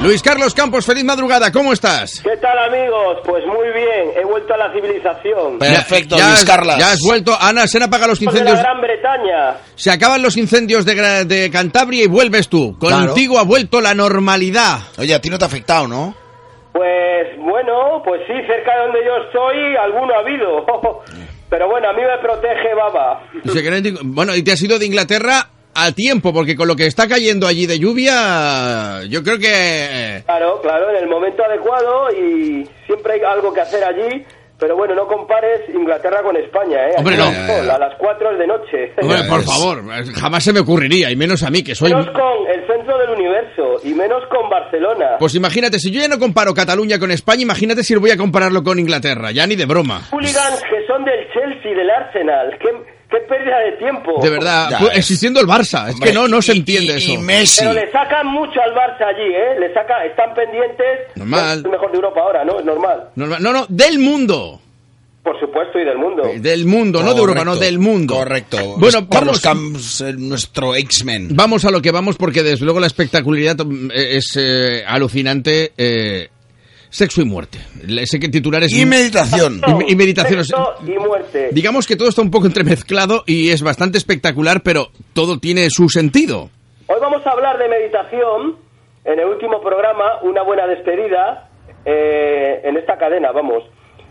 Luis Carlos Campos, feliz madrugada, ¿cómo estás? ¿Qué tal, amigos? Pues muy bien, he vuelto a la civilización. Perfecto, Luis Carlos. Ya has vuelto. Ana, se han apagado los incendios. De la Gran Bretaña. Se acaban los incendios de Cantabria y vuelves tú. Contigo ha vuelto la normalidad. Oye, a ti no te ha afectado, ¿no? Pues bueno, pues sí, cerca de donde yo estoy, alguno ha habido. Pero bueno, a mí me protege Baba. Bueno, y te has ido de Inglaterra a tiempo, porque con lo que está cayendo allí de lluvia, yo creo que... Claro, en el momento adecuado, y siempre hay algo que hacer allí. Pero bueno, no compares Inglaterra con España, ¿eh? Hombre, no. A las 4 de noche. Hombre, por favor, jamás se me ocurriría, y menos a mí, que soy... Menos con el centro del universo, y menos con Barcelona. Pues imagínate, si yo ya no comparo Cataluña con España, imagínate si voy a compararlo con Inglaterra, ya ni de broma. Hooligans que son del Chelsea, del Arsenal, qué pérdida de tiempo. De verdad, pues, existiendo el Barça, es que no se entiende eso. Y Messi. Pero le sacan mucho al Barça allí, ¿eh? Están pendientes. Normal. Es el mejor de Europa ahora, ¿no? Es normal. No, del mundo. Por supuesto, y del mundo. Del mundo, correcto. No de Europa, no del mundo. Correcto. Bueno, Carlos Camps, nuestro X-Men. Vamos a lo que vamos, porque desde luego la espectacularidad es alucinante. Sexo y muerte. Ese que titular es... Y meditación. Y meditación. Sexo y muerte. Digamos que todo está un poco entremezclado y es bastante espectacular, pero todo tiene su sentido. Hoy vamos a hablar de meditación. En el último programa, una buena despedida en esta cadena, vamos.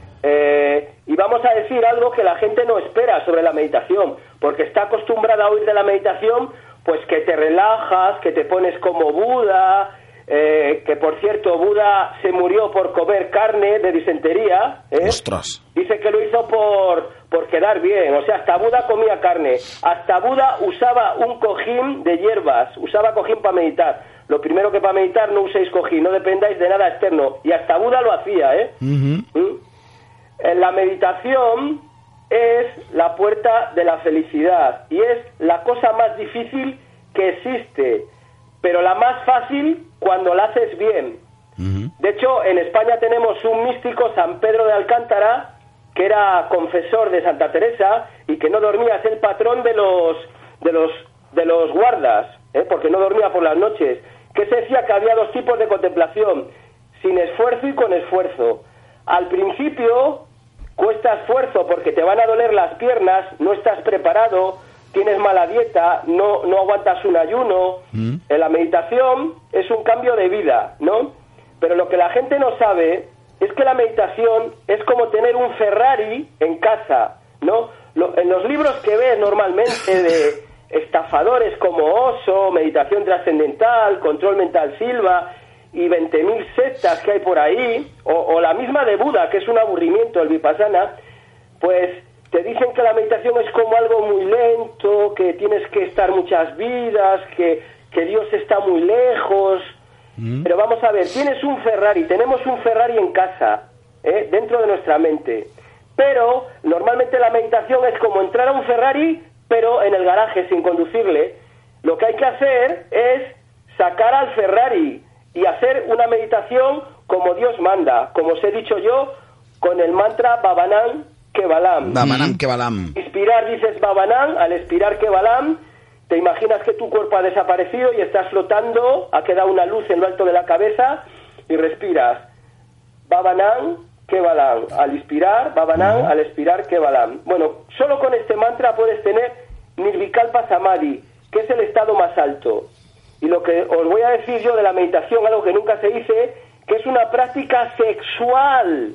Y vamos a decir algo que la gente no espera sobre la meditación, porque está acostumbrada a oír de la meditación, pues que te relajas, que te pones como Buda, que por cierto Buda se murió por comer carne de disentería, ¡Ostras! Dice que lo hizo por quedar bien, o sea, hasta Buda comía carne, hasta Buda usaba un cojín de hierbas, usaba cojín para meditar. Lo primero que para meditar no uséis cojín, no dependáis de nada externo, y hasta Buda lo hacía, La meditación es la puerta de la felicidad y es la cosa más difícil que existe, pero la más fácil cuando la haces bien. De hecho, en España tenemos un místico, San Pedro de Alcántara, que era confesor de Santa Teresa y que no dormía, es el patrón de los guardas, porque no dormía por las noches, que se decía que había dos tipos de contemplación, sin esfuerzo y con esfuerzo. Al principio cuesta esfuerzo porque te van a doler las piernas, no estás preparado, tienes mala dieta, no aguantas un ayuno. En la meditación es un cambio de vida, ¿no? Pero lo que la gente no sabe es que la meditación es como tener un Ferrari en casa, ¿no? En los libros que ves normalmente de estafadores como Oso, Meditación Trascendental, Control Mental Silva y 20.000 sectas que hay por ahí, o la misma de Buda, que es un aburrimiento, el Vipassana, pues te dicen que la meditación es como algo muy lento, que tienes que estar muchas vidas, que Dios está muy lejos. Pero vamos a ver, tienes un Ferrari, tenemos un Ferrari en casa, dentro de nuestra mente. Pero normalmente la meditación es como entrar a un Ferrari, pero en el garaje, sin conducirle. Lo que hay que hacer es sacar al Ferrari y hacer una meditación como Dios manda, como os he dicho yo, con el mantra Bhavanam Kevalam. Bhavanam Kevalam. Inspirar dices Bhavanam, al expirar Kevalam, te imaginas que tu cuerpo ha desaparecido y estás flotando, ha quedado una luz en lo alto de la cabeza y respiras Bhavanam Kevalam. Al inspirar Bhavanam, al expirar Kevalam. Bueno, solo con este mantra puedes tener Nirvikalpa Samadhi, que es el estado más alto. Y lo que os voy a decir yo de la meditación, algo que nunca se dice, que es una práctica sexual.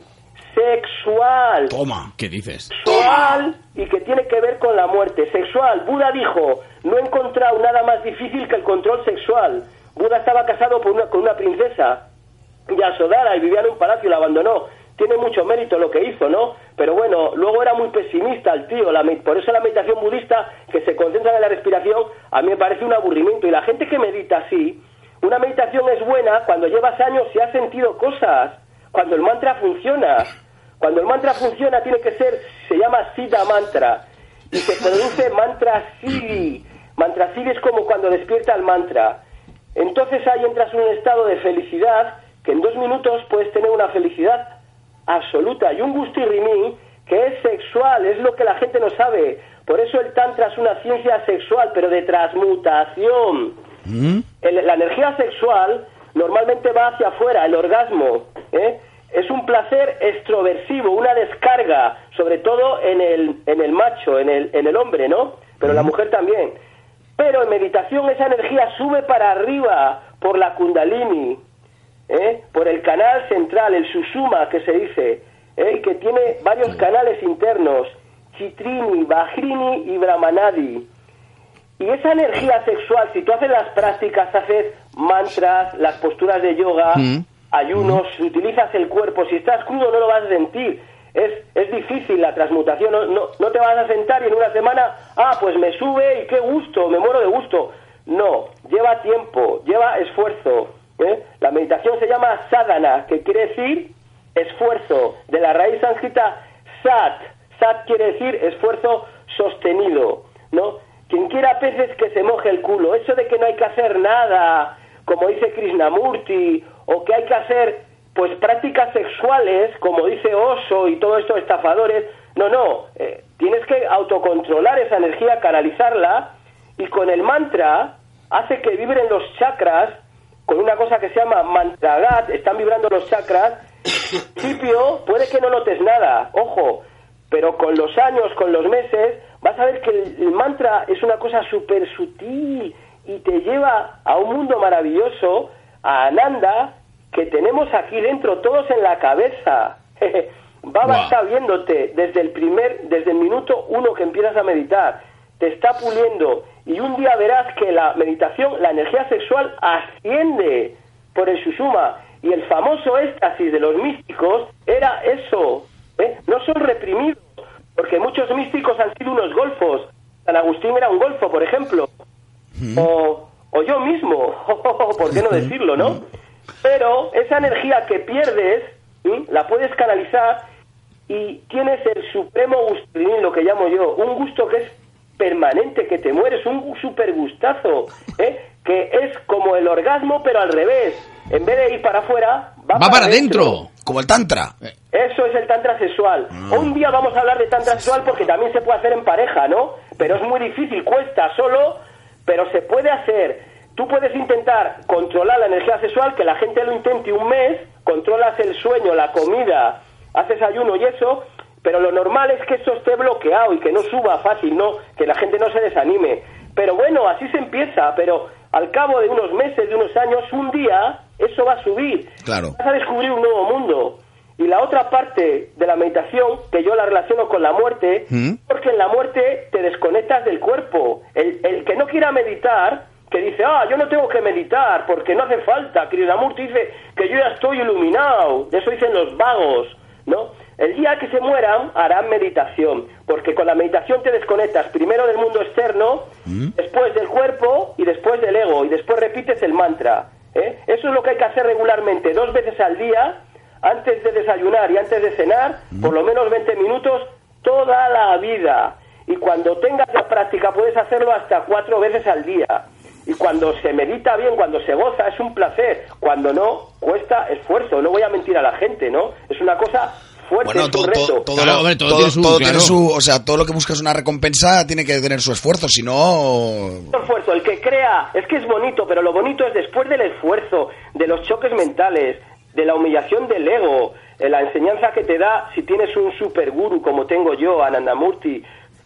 Toma, ¿qué dices? Sexual, y que tiene que ver con la muerte. Sexual. Buda dijo, no he encontrado nada más difícil que el control sexual. Buda estaba casado con una princesa, Yasodhara, y vivía en un palacio y la abandonó. Tiene mucho mérito lo que hizo, ¿no? Pero bueno, luego era muy pesimista el tío. Por eso la meditación budista, que se concentra en la respiración, a mí me parece un aburrimiento. Y la gente que medita así, una meditación es buena cuando llevas años y has sentido cosas, cuando el mantra funciona. Cuando el mantra funciona tiene que ser, se llama Siddha Mantra, y se produce mantra Siddhi. Mantra Siddhi es como cuando despierta el mantra. Entonces ahí entras en un estado de felicidad, que en 2 minutos puedes tener una felicidad absoluta y un gustirrinín que es sexual, es lo que la gente no sabe. Por eso el tantra es una ciencia sexual, pero de transmutación. La energía sexual normalmente va hacia afuera, el orgasmo, ¿eh? Es un placer extroversivo, una descarga, sobre todo en el macho, en el hombre, ¿no? Pero la mujer también. Pero en meditación esa energía sube para arriba por la kundalini, por el canal central, el sushumna que se dice, que tiene varios canales internos, Chitrini, Vajrini y Brahmanadi. Y esa energía sexual, si tú haces las prácticas, haces mantras, las posturas de yoga, ayunos, utilizas el cuerpo, si estás crudo no lo vas a sentir. Es difícil la transmutación, no te vas a sentar y en una semana, pues me sube y qué gusto, me muero de gusto. No, lleva tiempo, lleva esfuerzo. La meditación se llama sadhana, que quiere decir esfuerzo, de la raíz sánscrita sat. Sat quiere decir esfuerzo sostenido, ¿no? Quien quiera peces que se moje el culo. Eso de que no hay que hacer nada, como dice Krishnamurti, o que hay que hacer pues prácticas sexuales, como dice Osho y todos estos estafadores. No, tienes que autocontrolar esa energía, canalizarla, y con el mantra hace que vibren los chakras, con una cosa que se llama mantragat, están vibrando los chakras. Al principio puede que no notes nada, ojo, pero con los años, con los meses, vas a ver que el mantra es una cosa súper sutil y te lleva a un mundo maravilloso, a Ananda, que tenemos aquí dentro, todos en la cabeza. Baba está viéndote desde el minuto 1 que empiezas a meditar, te está puliendo, y un día verás que la meditación, la energía sexual asciende por el sushumna, y el famoso éxtasis de los místicos era eso, no son reprimidos, porque muchos místicos han sido unos golfos. San Agustín era un golfo, por ejemplo, o yo mismo, ¿por qué no decirlo, no? Pero esa energía que pierdes, la puedes canalizar y tienes el supremo gusto, lo que llamo yo, un gusto que es permanente, que te mueres, un super gustazo, que es como el orgasmo, pero al revés. En vez de ir para afuera, va para adentro. Como el tantra. Eso es el tantra sexual. Un día vamos a hablar de tantra sexual porque también se puede hacer en pareja, ¿no? Pero es muy difícil, cuesta solo, pero se puede hacer. Tú puedes intentar controlar la energía sexual, que la gente lo intente un mes, controlas el sueño, la comida, haces ayuno y eso, pero lo normal es que eso esté bloqueado y que no suba fácil, ¿no? Que la gente no se desanime. Pero bueno, así se empieza, pero al cabo de unos meses, de unos años, un día, eso va a subir. Claro. Vas a descubrir un nuevo mundo. Y la otra parte de la meditación, que yo la relaciono con la muerte, porque en la muerte te desconectas del cuerpo. El que no quiera meditar, que dice, yo no tengo que meditar, porque no hace falta. Krishnamurti dice que yo ya estoy iluminado. Eso dicen los vagos, ¿no? El día que se mueran, harán meditación, porque con la meditación te desconectas primero del mundo externo, después del cuerpo y después del ego, y después repites el mantra. Eso es lo que hay que hacer regularmente, 2 veces al día, antes de desayunar y antes de cenar, por lo menos 20 minutos, toda la vida. Y cuando tengas la práctica puedes hacerlo hasta 4 veces al día. Y cuando se medita bien, cuando se goza, es un placer. Cuando no, cuesta esfuerzo. No voy a mentir a la gente, ¿no? Es una cosa fuerte, bueno, es un reto. Todo tiene su, o sea, todo lo que buscas una recompensa tiene que tener su esfuerzo, si no... Esfuerzo, el que crea, es que es bonito, pero lo bonito es después del esfuerzo, de los choques mentales, de la humillación del ego, la enseñanza que te da si tienes un superguru como tengo yo, Anandamurti,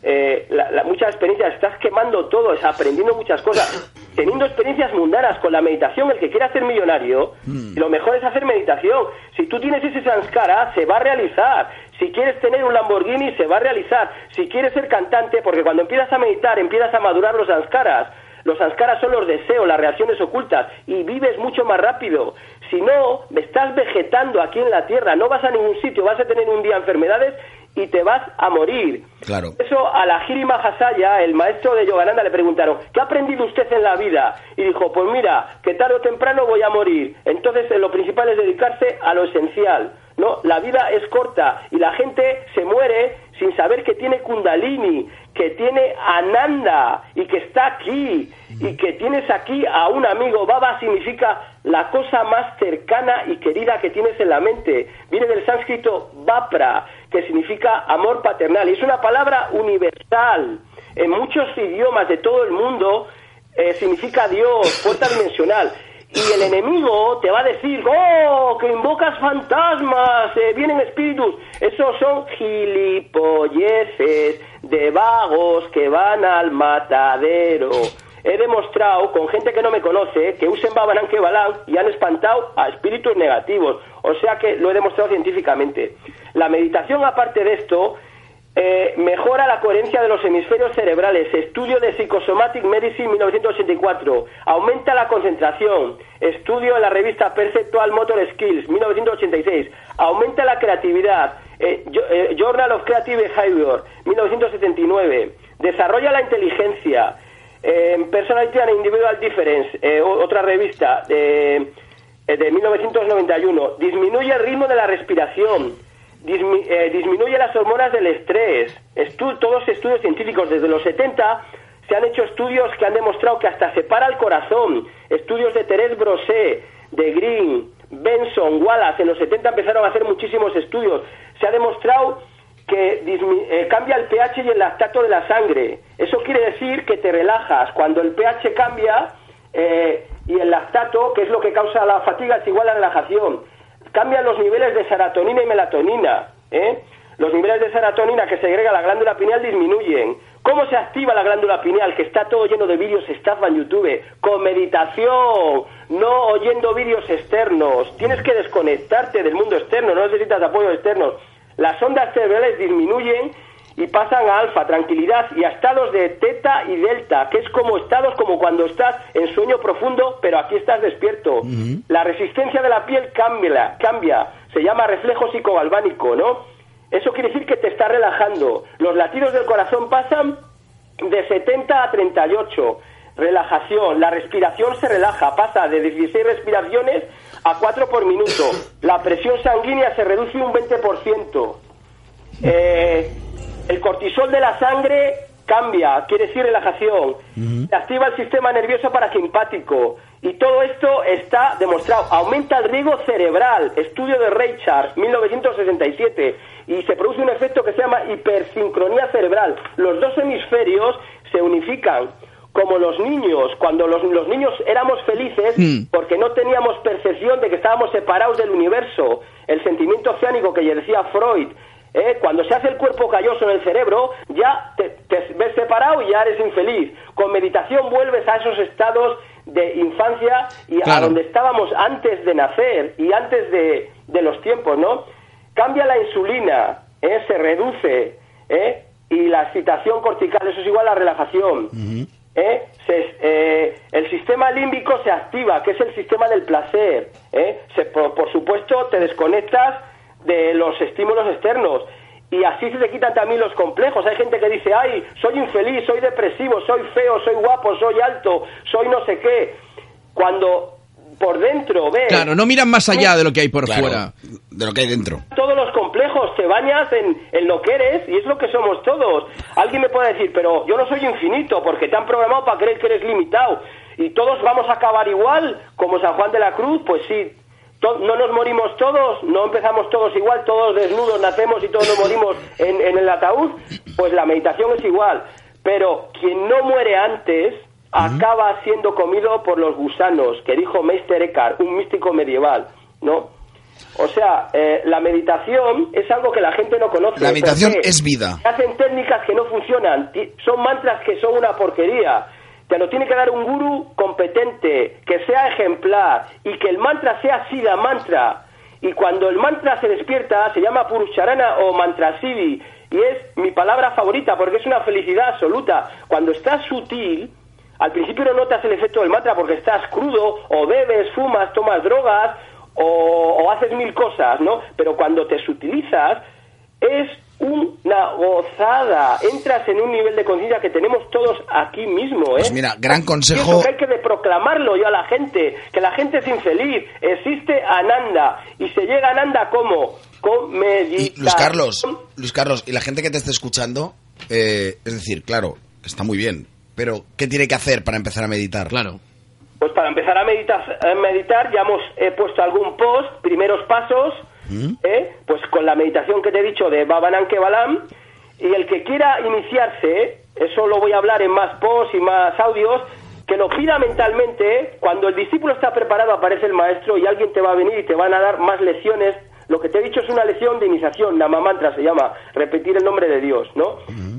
muchas experiencias, estás quemando todo, aprendiendo muchas cosas, teniendo experiencias mundanas. Con la meditación, el que quiera ser millonario, lo mejor es hacer meditación. Si tú tienes ese samskara, se va a realizar. Si quieres tener un Lamborghini, se va a realizar. Si quieres ser cantante, porque cuando empiezas a meditar, empiezas a madurar los samskaras. Los samskaras son los deseos, las reacciones ocultas, y vives mucho más rápido. Si no, estás vegetando aquí en la tierra, no vas a ningún sitio, vas a tener un día enfermedades y te vas a morir. Claro. Eso a la Giri Mahasaya, el maestro de Yogananda, le preguntaron, ¿qué ha aprendido usted en la vida? Y dijo, pues mira, que tarde o temprano voy a morir. Entonces lo principal es dedicarse a lo esencial, ¿no? La vida es corta y la gente se muere sin saber que tiene Kundalini, que tiene Ananda y que está aquí, y que tienes aquí a un amigo. Baba significa la cosa más cercana y querida que tienes en la mente. Viene del sánscrito Vapra, que significa amor paternal, y es una palabra universal. En muchos idiomas de todo el mundo significa Dios, puerta dimensional. y el enemigo te va a decir, ¡oh, que invocas fantasmas, vienen espíritus! Esos son gilipolleces de vagos que van al matadero. He demostrado, con gente que no me conoce, que usen Baba Nankebalam y han espantado a espíritus negativos. O sea que lo he demostrado científicamente. La meditación, aparte de esto, mejora la coherencia de los hemisferios cerebrales. Estudio de Psychosomatic Medicine 1984. Aumenta la concentración. Estudio en la revista Perceptual Motor Skills 1986. Aumenta la creatividad. Journal of Creative Behavior 1979. Desarrolla la inteligencia. Personality and Individual Difference, otra revista de 1991. Disminuye el ritmo de la respiración. Disminuye las hormonas del estrés. Todos estudios científicos desde los 70 se han hecho estudios que han demostrado que hasta separa el corazón. Estudios de Thérèse Brosset, de Green, Benson, Wallace. En los 70 empezaron a hacer muchísimos estudios. Se ha demostrado que cambia el pH y el lactato de la sangre. Eso quiere decir que te relajas. Cuando el pH cambia y el lactato, que es lo que causa la fatiga, es igual a la relajación. Cambian los niveles de serotonina y melatonina. Los niveles de serotonina que segrega la glándula pineal disminuyen. ¿Cómo se activa la glándula pineal? Que está todo lleno de vídeos estafa en YouTube. Con meditación, no oyendo vídeos externos. Tienes que desconectarte del mundo externo, no necesitas apoyo externo. Las ondas cerebrales disminuyen y pasan a alfa, tranquilidad, y a estados de teta y delta, que es como estados como cuando estás en sueño profundo, pero aquí estás despierto. Uh-huh. La resistencia de la piel cambia, se llama reflejo psicogalvánico, ¿no? Eso quiere decir que te está relajando. Los latidos del corazón pasan de 70 a 38. Relajación, la respiración se relaja, pasa de 16 respiraciones a 4 por minuto. La presión sanguínea se reduce un 20%. El cortisol de la sangre cambia, quiere decir relajación. Se activa el sistema nervioso parasimpático. Y todo esto está demostrado. Aumenta el riego cerebral. Estudio de Reichard, 1967. Y se produce un efecto que se llama hipersincronía cerebral. Los dos hemisferios se unifican. Como los niños, cuando los niños éramos felices porque no teníamos percepción de que estábamos separados del universo, el sentimiento oceánico que ya decía Freud, cuando se hace el cuerpo calloso en el cerebro, ya te ves separado y ya eres infeliz. Con meditación vuelves a esos estados de infancia y claro, a donde estábamos antes de nacer y antes de los tiempos, ¿no? Cambia la insulina, se reduce, y la excitación cortical, eso es igual a la relajación. El sistema límbico se activa, que es el sistema del placer. Por supuesto, te desconectas de los estímulos externos y así se te quitan también los complejos. Hay gente que dice, ay, soy infeliz, soy depresivo, soy feo, soy guapo, soy alto, soy no sé qué. Cuando por dentro ves... Claro, no miran más allá de lo que hay por fuera. De lo que hay dentro. Todos los complejos, te bañas en lo que eres y es lo que somos todos. Alguien me puede decir, pero yo no soy infinito porque te han programado para creer que eres limitado. Y todos vamos a acabar igual, como San Juan de la Cruz, pues sí. No nos morimos todos, no empezamos todos igual, todos desnudos nacemos y todos nos morimos en el ataúd. Pues la meditación es igual. Pero quien no muere antes... acaba siendo comido por los gusanos, que dijo Meister Eckhart, un místico medieval, ¿no? O sea, la meditación es algo que la gente no conoce. La meditación es vida. Hacen técnicas que no funcionan, son mantras que son una porquería. Te lo tiene que dar un gurú competente, que sea ejemplar, y que el mantra sea Siddha mantra. Y cuando el mantra se despierta, se llama Purushadhana o Mantra Siddhi, y es mi palabra favorita, porque es una felicidad absoluta. Cuando estás sutil... Al principio no notas el efecto del mantra porque estás crudo, o bebes, fumas, tomas drogas, o haces mil cosas, ¿no? Pero cuando te sutilizas, es una gozada. Entras en un nivel de conciencia que tenemos todos aquí mismo, Pues mira, gran consejo... Pienso que hay que proclamarlo yo a la gente, que la gente es infeliz. Existe Ananda, y se llega a Ananda ¿cómo? Con meditación. Y Luis Carlos, y la gente que te esté escuchando, es decir, claro, está muy bien, pero ¿qué tiene que hacer para empezar a meditar? Claro. Pues para empezar a meditar ya hemos puesto algún post, primeros pasos, pues con la meditación que te he dicho de Baba Nankebalam, y el que quiera iniciarse, eso lo voy a hablar en más posts y más audios, que lo pida mentalmente. Cuando el discípulo está preparado aparece el maestro y alguien te va a venir y te van a dar más lecciones. Lo que te he dicho es una lección de iniciación, Namamantra se llama, repetir el nombre de Dios, ¿no?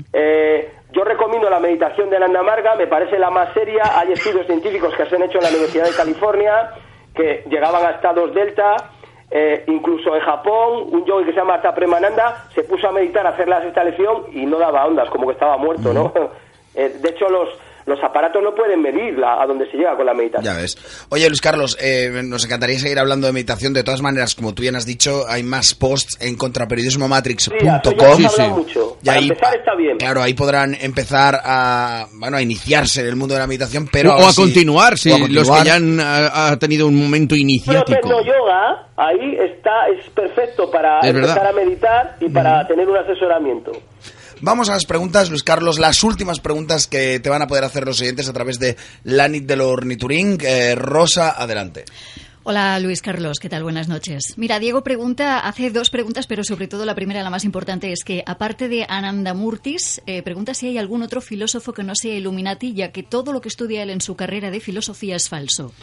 Yo recomiendo la meditación de Nanda Marga, me parece la más seria. Hay estudios científicos que se han hecho en la Universidad de California que llegaban a estados delta. Incluso en Japón, un yogi que se llama Tapremananda se puso a meditar, a hacer esta lección y no daba ondas, como que estaba muerto, ¿no? De hecho, los aparatos no pueden medir a dónde se llega con la meditación. Ya ves. Oye, Luis Carlos, nos encantaría seguir hablando de meditación. De todas maneras, como tú bien has dicho, hay más posts en contraperiodismomatrix.com. Mucho. Para empezar está bien. Claro, ahí podrán empezar a iniciarse en el mundo de la meditación, pero o a continuar, los que ya han tenido un momento iniciático. Pero yoga, ahí es perfecto para empezar a meditar y para tener un asesoramiento. Vamos a las preguntas, Luis Carlos, las últimas preguntas que te van a poder hacer los oyentes a través de la nit de l'Ornituring. Rosa, adelante. Hola Luis Carlos, ¿qué tal? Buenas noches. Mira, Diego hace dos preguntas, pero sobre todo la primera, la más importante, es que aparte de Anandamurtis, pregunta si hay algún otro filósofo que no sea Illuminati, ya que todo lo que estudia él en su carrera de filosofía es falso.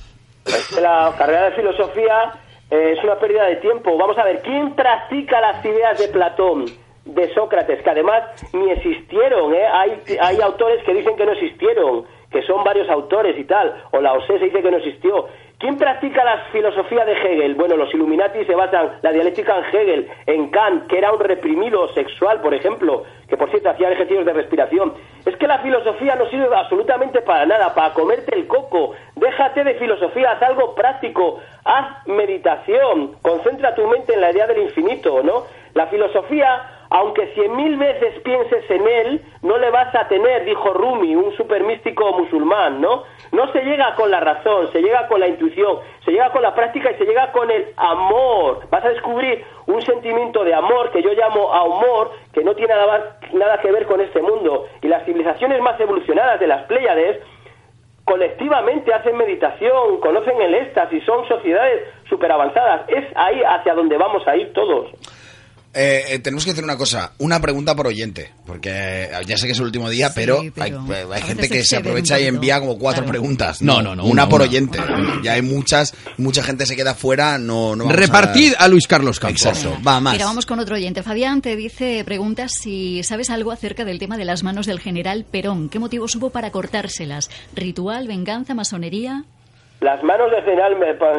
La carrera de filosofía es una pérdida de tiempo. Vamos a ver, ¿quién practica las ideas de Platón, de Sócrates, que además ni existieron? Hay autores que dicen que no existieron, que son varios autores y tal, o Lao Tse se dice que no existió. ¿Quién practica la filosofía de Hegel? Bueno, los Illuminati se basan la dialéctica en Hegel, en Kant, que era un reprimido sexual, por ejemplo, que por cierto hacía ejercicios de respiración. Es que la filosofía no sirve absolutamente para nada, para comerte el coco. Déjate de filosofía, haz algo práctico, haz meditación, concentra tu mente en la idea del infinito, ¿no? La filosofía, aunque 100.000 veces pienses en él, no le vas a tener, dijo Rumi, un supermístico musulmán, ¿no? No se llega con la razón, se llega con la intuición, se llega con la práctica y se llega con el amor. Vas a descubrir un sentimiento de amor que yo llamo amor, que no tiene nada que ver con este mundo. Y las civilizaciones más evolucionadas de las Pléyades colectivamente hacen meditación, conocen el éxtasis, son sociedades súper avanzadas. Es ahí hacia donde vamos a ir todos. Tenemos que hacer una cosa, una pregunta por oyente, porque ya sé que es el último día, pero hay gente que se aprovecha y envía como 4 preguntas. No, una por oyente. Ya hay mucha gente se queda fuera, no vamos repartid a Luis Carlos Campos. Exacto, va más. Mira, vamos con otro oyente. Fabián te pregunta si sabes algo acerca del tema de las manos del general Perón. ¿Qué motivos hubo para cortárselas? ¿Ritual, venganza, masonería? Las manos del general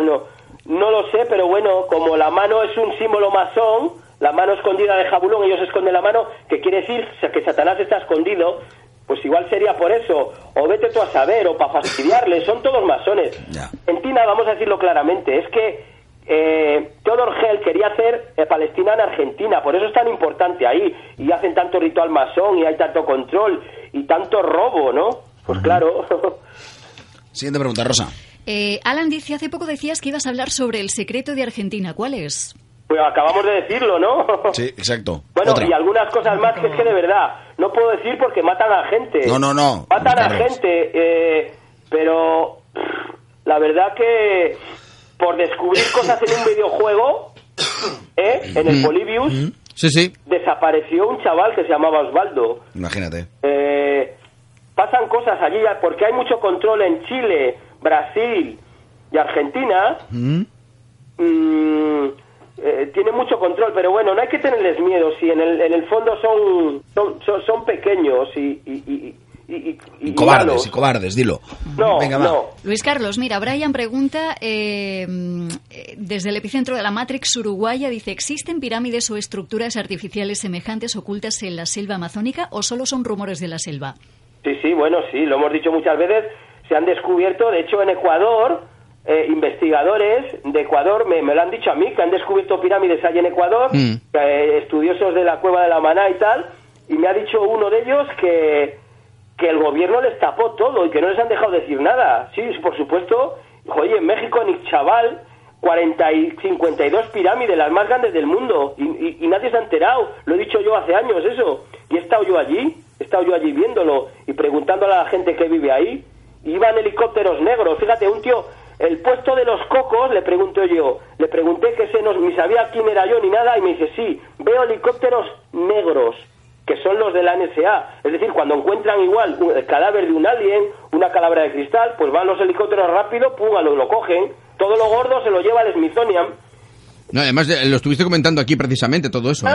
no lo sé, pero bueno, como la mano es un símbolo masón, la mano escondida de Jabulón, ellos esconden la mano, que quiere decir que Satanás está escondido, pues igual sería por eso, o vete tú a saber, o para fastidiarle, son todos masones. Ya. Argentina, vamos a decirlo claramente, es que Theodor Hell quería hacer Palestina en Argentina, por eso es tan importante ahí, y hacen tanto ritual masón, y hay tanto control, y tanto robo, ¿no? Pues claro. Siguiente pregunta, Rosa. Alan dice, hace poco decías que ibas a hablar sobre el secreto de Argentina, ¿cuál es? Pues acabamos de decirlo, ¿no? Sí, exacto. Bueno, Otra. y algunas cosas más que es que de verdad no puedo decir porque matan a gente. No. Matan a gente, pero la verdad que por descubrir cosas en un videojuego, en el Polybius, Sí. desapareció un chaval que se llamaba Osvaldo. Imagínate. Pasan cosas allí, porque hay mucho control en Chile, Brasil y Argentina. Tiene mucho control, pero bueno, no hay que tenerles miedo, si en el fondo son pequeños y cobardes, dilo. Venga, va. Luis Carlos, mira, Brian pregunta desde el epicentro de la Matrix uruguaya, dice, ¿existen pirámides o estructuras artificiales semejantes ocultas en la selva amazónica o solo son rumores de la selva? Sí, bueno, sí, lo hemos dicho muchas veces, se han descubierto, de hecho en Ecuador, investigadores de Ecuador me lo han dicho a mí, que han descubierto pirámides ahí en Ecuador, estudiosos de la cueva de la Maná y tal, y me ha dicho uno de ellos que el gobierno les tapó todo y que no les han dejado decir nada. Sí, por supuesto. Oye, en México, en Ixchabal, 52 pirámides, las más grandes del mundo, y nadie se ha enterado. Lo he dicho yo hace años eso, y he estado yo allí viéndolo y preguntándole a la gente que vive ahí. Iban helicópteros negros, fíjate, un tío, el puesto de los cocos, le pregunté que ni sabía quién era yo ni nada, y me dice, sí, veo helicópteros negros, que son los de la NSA. Es decir, cuando encuentran igual el cadáver de un alien, una calavera de cristal, pues van los helicópteros rápido, pum, lo cogen. Todo lo gordo se lo lleva al Smithsonian. No, además, lo estuviste comentando aquí precisamente, todo eso,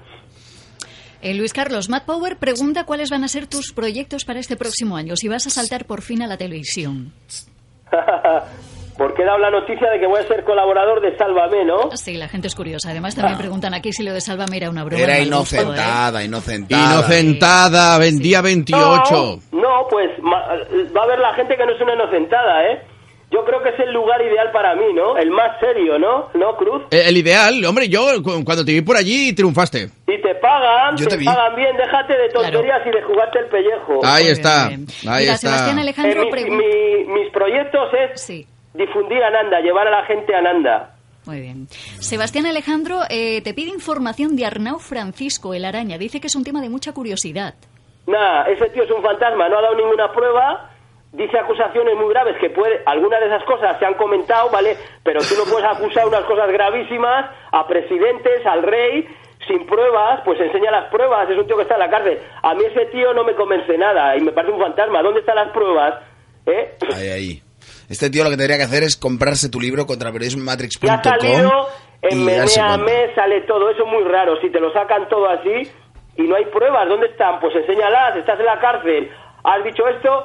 Luis Carlos, Matt Power pregunta cuáles van a ser tus proyectos para este próximo año, si vas a saltar por fin a la televisión. Porque he dado la noticia de que voy a ser colaborador de Sálvame, ¿no? Sí, la gente es curiosa. Además, también preguntan aquí si lo de Sálvame era una broma. Era inocentada. Inocentada, vendía 28. No, pues va a haber la gente que no es una inocentada, ¿eh? Yo creo que es el lugar ideal para mí, ¿no? El más serio, ¿no? ¿No, Cruz? El ideal, hombre, yo cuando te vi por allí triunfaste. Y te pagan, pagan bien, déjate de tonterías y de jugarte el pellejo. Ahí está. Mira, Sebastián Alejandro mis proyectos es difundir Ananda, llevar a la gente a Ananda. Muy bien. Sebastián Alejandro te pide información de Arnau Francisco, el araña. Dice que es un tema de mucha curiosidad. Ese tío es un fantasma, no ha dado ninguna prueba. Dice acusaciones muy graves que algunas de esas cosas se han comentado, ¿vale? Pero tú no puedes acusar unas cosas gravísimas a presidentes, al rey, sin pruebas, pues enseña las pruebas. Es un tío que está en la cárcel. A mí ese tío no me convence nada y me parece un fantasma. ¿Dónde están las pruebas? Ahí. Este tío lo que tendría que hacer es comprarse tu libro contraperiodismomatrix.com. Ya ha salido, en Meneame sale todo, eso es muy raro. Si te lo sacan todo así y no hay pruebas, ¿dónde están? Pues enséñalas, estás en la cárcel. ¿Has dicho esto?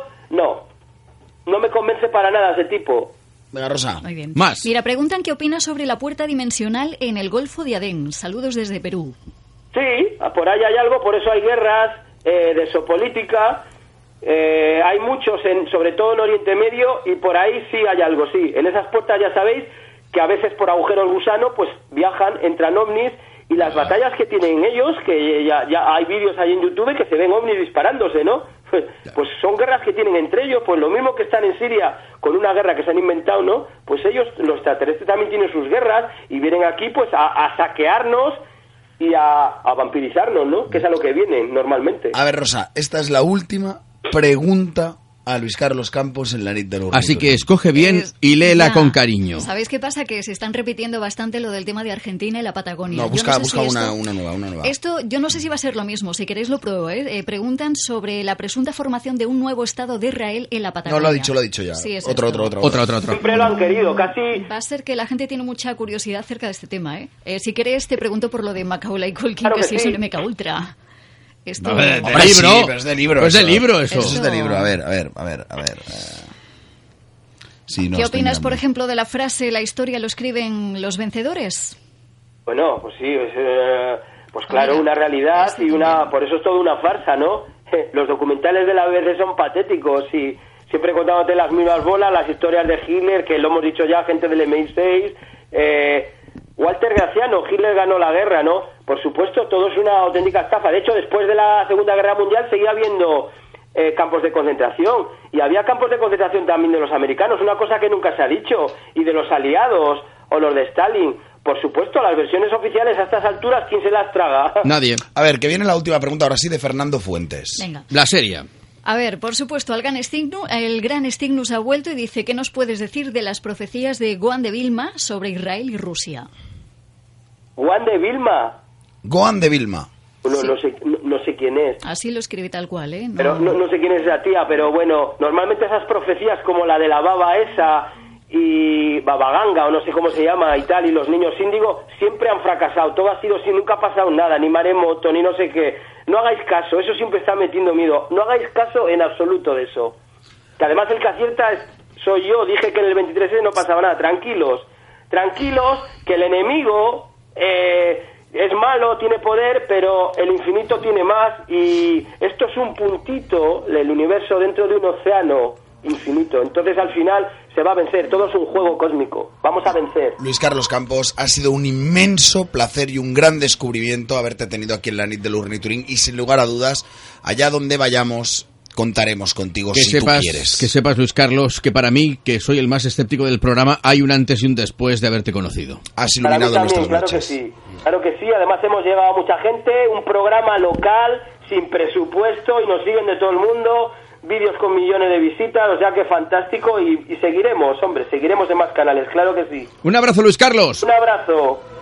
No me convence para nada ese tipo. Venga, Rosa. Muy bien. Más. Mira, preguntan qué opinas sobre la puerta dimensional en el Golfo de Adén. Saludos desde Perú. Sí, por ahí hay algo, por eso hay guerras de geopolítica. Hay muchos, sobre todo en Oriente Medio, y por ahí sí hay algo, sí. En esas puertas ya sabéis que a veces por agujeros gusano pues viajan, entran ovnis, y las batallas que tienen ellos, que ya hay vídeos ahí en YouTube que se ven ovnis disparándose, ¿no? Pues son guerras que tienen entre ellos, pues lo mismo que están en Siria con una guerra que se han inventado, ¿no? Pues ellos, los extraterrestres, también tienen sus guerras y vienen aquí pues a saquearnos y a vampirizarnos, ¿no? Que es a lo que vienen normalmente. A ver, Rosa, esta es la última pregunta a Luis Carlos Campos en la nit de los Así que escoge bien y léela con cariño. ¿Sabéis qué pasa? Que se están repitiendo bastante lo del tema de Argentina y la Patagonia. No, busca una nueva. Esto, yo no sé si va a ser lo mismo. Si queréis lo pruebo, ¿eh? Preguntan sobre la presunta formación de un nuevo Estado de Israel en la Patagonia. No, lo ha dicho ya. Sí, es otro. Siempre lo han querido, casi. Va a ser que la gente tiene mucha curiosidad acerca de este tema, ¿eh? Si quieres, te pregunto por lo de Macaulay Culkin, claro que sí es un MK Ultra. Esto... No, de libro. Sí, pero es de libro. Pues de libro eso. Eso es de libro. A ver. Sí, no, ¿qué opinas, por ejemplo, de la frase "la historia lo escriben los vencedores"? Bueno, pues sí, pues claro, una realidad y por eso es todo una farsa, ¿no? Los documentales de la BBC son patéticos y siempre contándote las mismas bolas, las historias de Hitler, que lo hemos dicho ya, gente del MI6, Walter Graciano, Hitler ganó la guerra, ¿no? Por supuesto, todo es una auténtica estafa. De hecho, después de la Segunda Guerra Mundial seguía habiendo campos de concentración. Y había campos de concentración también de los americanos, una cosa que nunca se ha dicho. Y de los aliados, o los de Stalin. Por supuesto, las versiones oficiales a estas alturas, ¿quién se las traga? Nadie. A ver, que viene la última pregunta ahora sí de Fernando Fuentes. Venga. La serie. A ver, por supuesto, el gran Stignus ha vuelto y dice: ¿qué nos puedes decir de las profecías de Goan de Vilma sobre Israel y Rusia? ¿Goan de Vilma? Goan de Vilma. Bueno, sí. no sé quién es. Así lo escribí tal cual, ¿eh? Pero no sé quién es esa tía, pero bueno, normalmente esas profecías como la de la baba esa y Babaganga, o no sé cómo se llama y tal, y los niños índigo, siempre han fracasado. Todo ha sido así, nunca ha pasado nada, ni maremoto, ni no sé qué. No hagáis caso, eso siempre está metiendo miedo. No hagáis caso en absoluto de eso. Que además el que acierta soy yo. Dije que en el 23 no pasaba nada. Tranquilos, que el enemigo es malo, tiene poder, pero el infinito tiene más. Y esto es un puntito del universo dentro de un océano infinito. Entonces al final se va a vencer. Todo es un juego cósmico. Vamos a vencer. Luis Carlos Campos, ha sido un inmenso placer y un gran descubrimiento haberte tenido aquí en la nit del Urniturrín, y sin lugar a dudas, allá donde vayamos contaremos contigo tú quieres. Que sepas, Luis Carlos, que para mí, que soy el más escéptico del programa, hay un antes y un después de haberte conocido. Has iluminado nuestras claro noches. Claro que sí, además hemos llevado a mucha gente, un programa local, sin presupuesto, y nos siguen de todo el mundo, vídeos con millones de visitas, o sea que fantástico, y seguiremos en más canales, claro que sí. Un abrazo, Luis Carlos. Un abrazo.